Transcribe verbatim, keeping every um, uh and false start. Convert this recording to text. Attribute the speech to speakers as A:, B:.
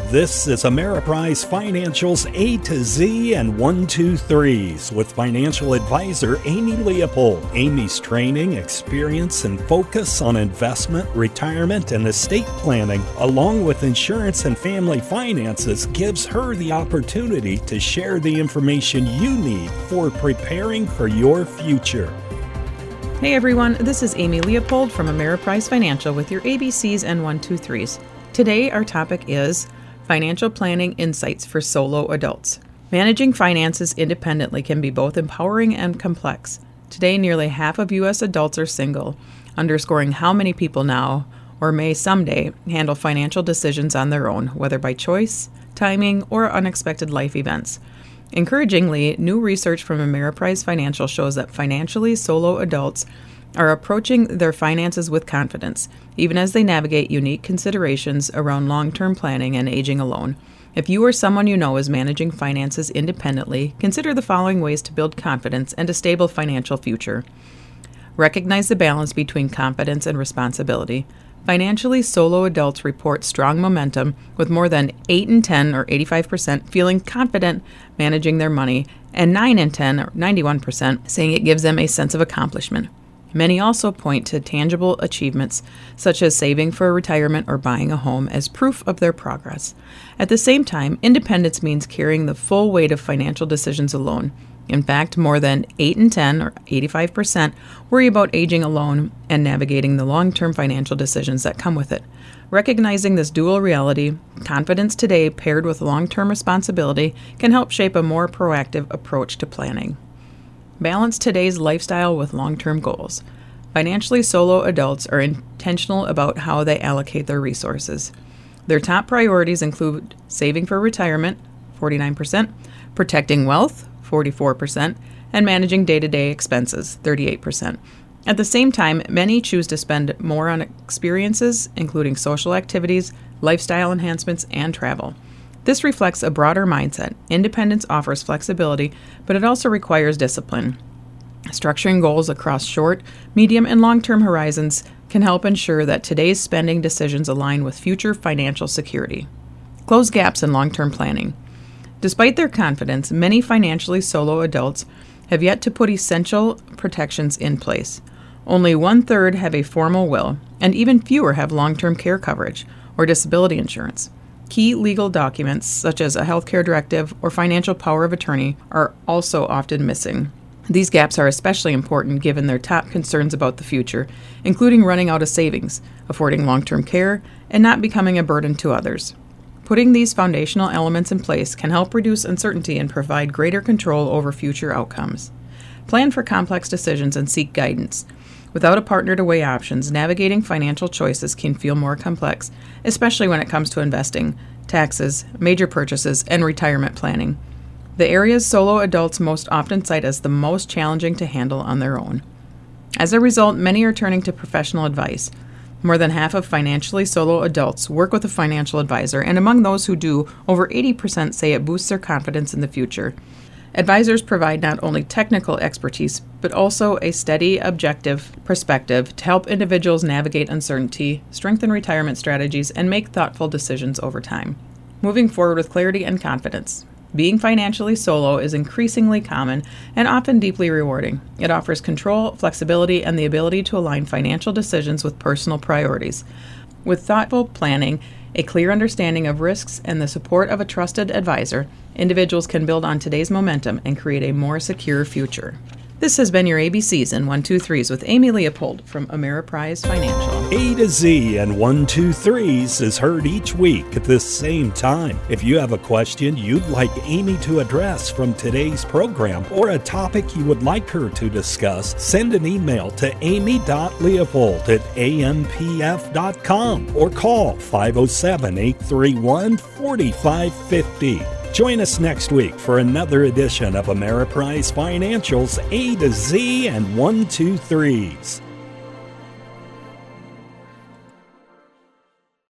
A: This is Ameriprise Financial's A to Z and one two threes with financial advisor Amy Leopold. Amy's training, experience, and focus on investment, retirement, and estate planning, along with insurance and family finances, gives her the opportunity to share the information you need for preparing for your future.
B: Hey everyone, this is Amy Leopold from Ameriprise Financial with your A B Cs and one two threes. Today our topic is Financial Planning Insights for Solo Adults. Managing finances independently can be both empowering and complex. Today, nearly half of U S adults are single, underscoring how many people now, or may someday, handle financial decisions on their own, whether by choice, timing, or unexpected life events. Encouragingly, new research from Ameriprise Financial shows that financially solo adults are approaching their finances with confidence, even as they navigate unique considerations around long-term planning and aging alone. If you or someone you know is managing finances independently, consider the following ways to build confidence and a stable financial future. Recognize the balance between confidence and responsibility. Financially solo adults report strong momentum, with more than eight in ten, or eighty-five percent, feeling confident managing their money, and nine in ten, or ninety-one percent, saying it gives them a sense of accomplishment. Many also point to tangible achievements, such as saving for retirement or buying a home, as proof of their progress. At the same time, independence means carrying the full weight of financial decisions alone. In fact, more than eight in ten, or eighty-five percent, worry about aging alone and navigating the long-term financial decisions that come with it. Recognizing this dual reality, confidence today paired with long-term responsibility can help shape a more proactive approach to planning. Balance today's lifestyle with long-term goals. Financially solo adults are intentional about how they allocate their resources. Their top priorities include saving for retirement, forty-nine percent, protecting wealth, forty-four percent, and managing day-to-day expenses, thirty-eight percent. At the same time, many choose to spend more on experiences, including social activities, lifestyle enhancements, and travel. This reflects a broader mindset. Independence offers flexibility, but it also requires discipline. Structuring goals across short, medium, and long-term horizons can help ensure that today's spending decisions align with future financial security. Close gaps in long-term planning. Despite their confidence, many financially solo adults have yet to put essential protections in place. Only one-third have a formal will, and even fewer have long-term care coverage or disability insurance. Key legal documents, such as a healthcare directive or financial power of attorney, are also often missing. These gaps are especially important given their top concerns about the future, including running out of savings, affording long-term care, and not becoming a burden to others. Putting these foundational elements in place can help reduce uncertainty and provide greater control over future outcomes. Plan for complex decisions and seek guidance. Without a partner to weigh options, navigating financial choices can feel more complex, especially when it comes to investing, taxes, major purchases, and retirement planning. The areas solo adults most often cite as the most challenging to handle on their own. As a result, many are turning to professional advice. More than half of financially solo adults work with a financial advisor, and among those who do, over eighty percent say it boosts their confidence in the future. Advisors provide not only technical expertise, but also a steady, objective perspective to help individuals navigate uncertainty, strengthen retirement strategies, and make thoughtful decisions over time. Moving forward with clarity and confidence. Being financially solo is increasingly common and often deeply rewarding. It offers control, flexibility, and the ability to align financial decisions with personal priorities. With thoughtful planning, a clear understanding of risks, and the support of a trusted advisor, individuals can build on today's momentum and create a more secure future. This has been your A B Cs and one two threes with Amy Leopold from Ameriprise Financial.
A: A to Z and one two threes is heard each week at this same time. If you have a question you'd like Amy to address from today's program or a topic you would like her to discuss, send an email to amy dot leopold at a m p f dot com or call five oh seven, eight three one, four five five oh. Join us next week for another edition of Ameriprise Financial's A to Z and one two threes.